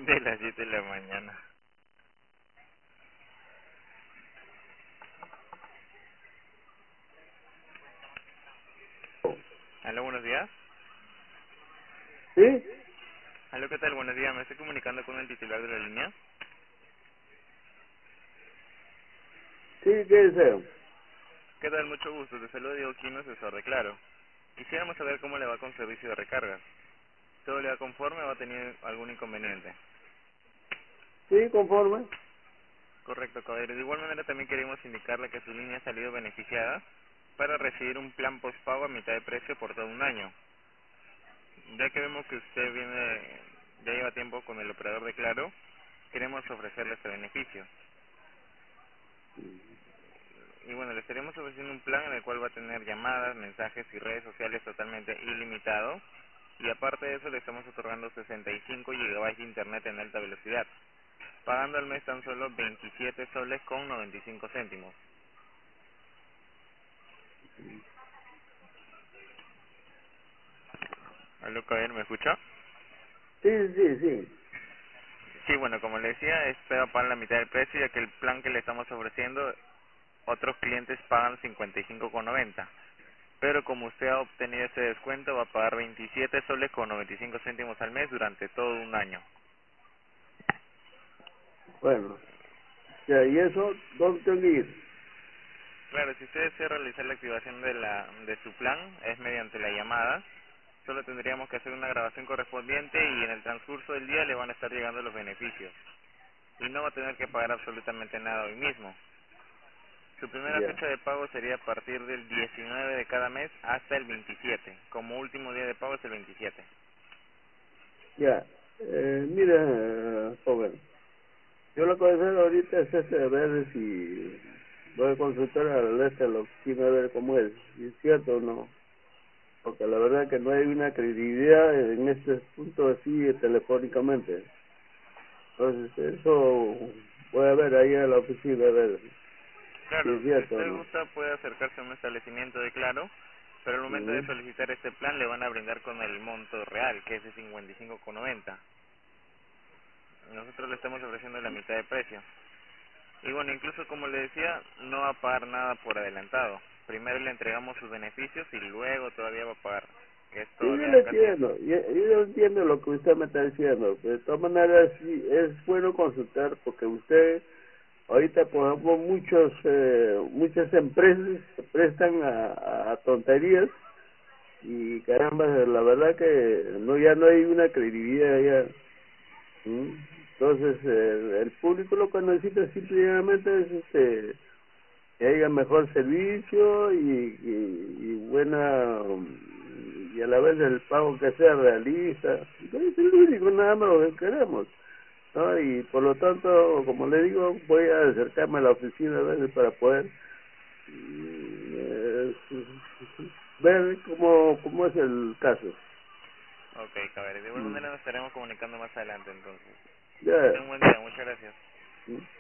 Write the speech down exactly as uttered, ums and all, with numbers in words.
de las siete de la mañana. Aló, buenos días. ¿Sí? Aló, ¿qué tal? Buenos días. Me estoy comunicando con el titular de la línea. Sí, ¿qué deseo? ¿Qué tal? Mucho gusto. Te saludo Diego Quino, asesor de Claro. Quisiéramos saber cómo le va con servicio de recarga. ¿Todo le va conforme o va a tener algún inconveniente? Sí, conforme. Correcto, caballero. De igual manera también queremos indicarle que su línea ha salido beneficiada para recibir un plan postpago a mitad de precio por todo un año. Ya que vemos que usted viene, ya lleva tiempo con el operador de Claro, queremos ofrecerle este beneficio. Y bueno, le estaremos ofreciendo un plan en el cual va a tener llamadas, mensajes y redes sociales totalmente ilimitado. Y aparte de eso le estamos otorgando sesenta y cinco gigabytes de internet en alta velocidad, pagando al mes tan solo veintisiete soles con noventa y cinco céntimos. ¿Aló, caballero, me escucha? Sí, sí, sí. Sí, bueno, como le decía, este va a pagar la mitad del precio, ya que el plan que le estamos ofreciendo, otros clientes pagan cincuenta y cinco con noventa. Pero como usted ha obtenido ese descuento, va a pagar veintisiete soles con noventa y cinco céntimos al mes durante todo un año. Bueno, ya, ¿y eso dónde tengo que ir? Claro, si usted desea realizar la activación de la de su plan, es mediante la llamada. Solo tendríamos que hacer una grabación correspondiente y en el transcurso del día le van a estar llegando los beneficios. Y no va a tener que pagar absolutamente nada hoy mismo. Su primera Ya, fecha de pago sería a partir del diecinueve de cada mes hasta el veintisiete. Como último día de pago es el veintisiete. ya. Eh, mira, joven, yo lo que voy a hacer ahorita es este, ver si voy a consultar a la este, a la oficina a ver cómo es, si es cierto o no. Porque la verdad que no hay una credibilidad en este punto así telefónicamente. Entonces, eso voy a ver ahí a la oficina a ver si es Claro, si cierto o usted no. gusta puede acercarse a un establecimiento de Claro, pero al momento de Ujú. solicitar este plan le van a brindar con el monto real, que es de cincuenta y cinco con noventa. Nosotros le estamos ofreciendo la mitad de precio. Y bueno, incluso como le decía, no va a pagar nada por adelantado. Primero le entregamos sus beneficios y luego todavía va a pagar, que es Sí, yo todavía lo casi... entiendo, yo, yo entiendo lo que usted me está diciendo, pero de todas maneras sí es bueno consultar porque usted, ahorita por ejemplo muchos, eh, muchas empresas se prestan a, a tonterías y caramba, la verdad que no ya no hay una credibilidad ya. ¿Mm? Entonces eh, el público lo que necesita simplemente es este que haya mejor servicio y, y, y buena um, y a la vez el pago que sea realista. Es el único nada más lo que queremos, ¿no? Y por lo tanto, como le digo, voy a acercarme a la oficina a veces para poder mm, eh, ver cómo, cómo es el caso. Ok, cabrón. De igual Mm. manera nos estaremos comunicando más adelante entonces. Que Ya. tenga un buen día. Muchas gracias. Mm.